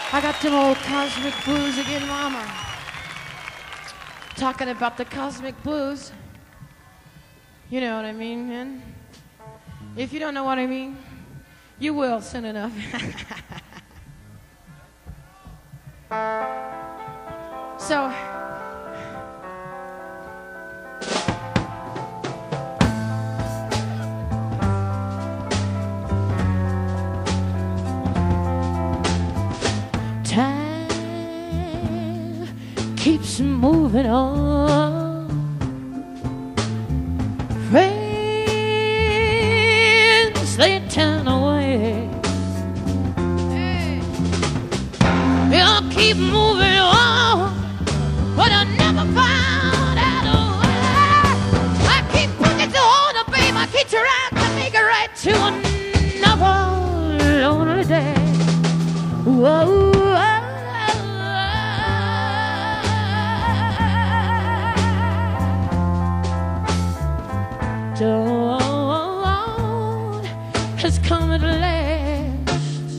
I got them old cosmic blues again, mama. Talking about the cosmic blues. You know what I mean, man? If you don't know what I mean, you will soon enough. So, time keeps moving on. Friends, they turn away. You'll keep moving on, but I never found out a way. I keep pushing to hold her, babe. I keep trying to make it right to another lonely day. Whoa. Dawn has come at last.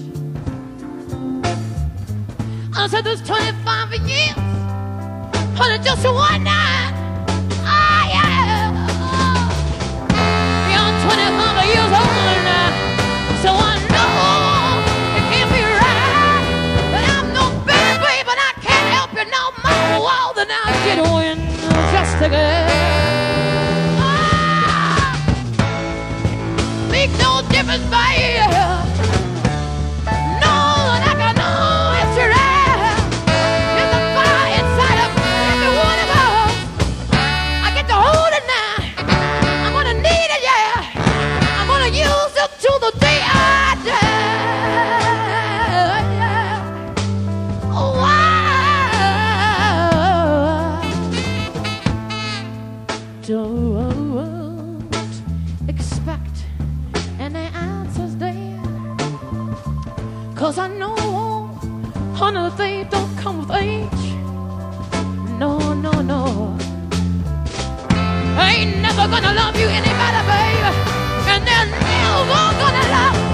I said there's 25 years, but just one night. Oh yeah, you're 25 years old now, so I know it can't be right. But I'm no better, babe, and I can't help you no more. Well, then I get win just again. Make no difference, babe. No, like I know it's right. There's a fire inside of every one of us. I get to hold it now. I'm gonna need it, yeah. I'm gonna use it till the day I die. Yeah. Oh, don't expect any answers there, 'cause I know, honey, they don't come with age. No, no, no. I ain't never gonna love you any better, baby, and they're never gonna love